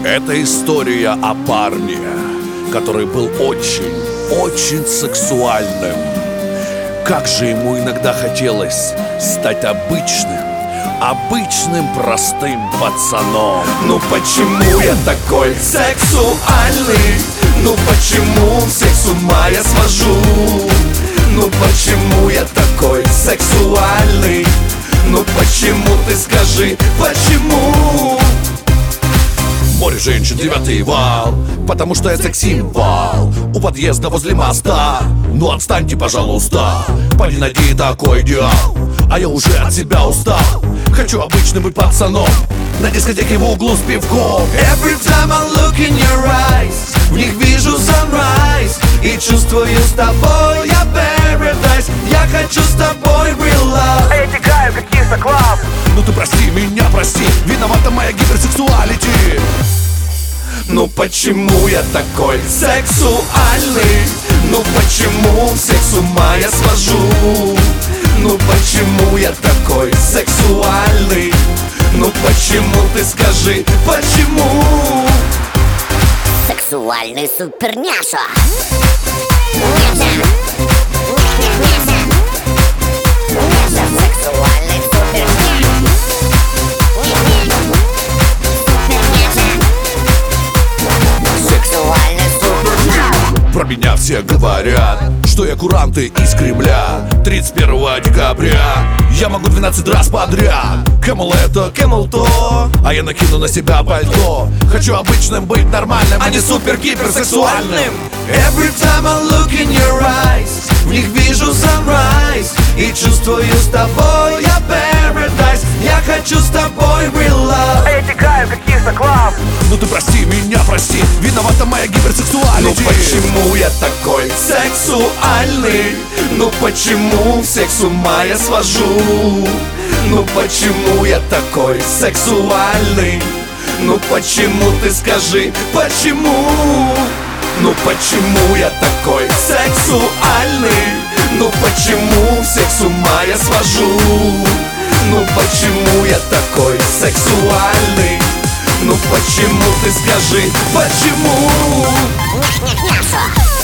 Это история о парне, который был очень сексуальным. Как же ему иногда хотелось стать обычным простым пацаном. Ну почему я такой сексуальный? Ну почему всех с ума я свожу? Ну почему я такой сексуальный? Ну почему, ты скажи, почему? Море женщин, 9-й вал, потому что я секс-символ. У подъезда возле моста. Ну отстаньте, пожалуйста. Парень, найди такой идеал. А я уже от себя устал. Хочу обычным быть пацаном на дискотеке в углу с пивком. Every time I look in your eyes, в них вижу sunrise. И чувствую с тобой я paradise. Я хочу с тобой real love. Я тягаю как Киса Клаб. Ну ты прости меня, прости, виновата моя гиперсексуалити. Ну почему я такой сексуальный? Ну почему всех с ума я свожу? Ну почему я такой сексуальный? Ну почему, ты скажи, почему? Сексуальный суперняша. Няша. Няша. Няша, сексуальный суперняша. Сексуальный суперняша. Про меня все говорят, что я куранты из Кремля. 31 декабря я могу 12 раз подряд. Camel это, Camel то, а я накину на себя пальто. Хочу обычным быть нормальным, а не супер-гиперсексуальным. Every time I look in your eyes, в них вижу sunrise. И чувствую с тобой я paradise. Я хочу с тобой real love. Я тягаю как Киса Клаб. Ну ты прости меня, прости, виновата моя Ну гиперсексуалити. почему я такой сексуальный? Ну почему всех с ума я свожу? Ну почему я такой сексуальный? Ну почему, ты скажи, почему? Ну почему я такой сексуальный? Ну почему всех с ума я свожу? Ну почему я такой сексуальный? Ну почему, ты скажи, почему? Няша.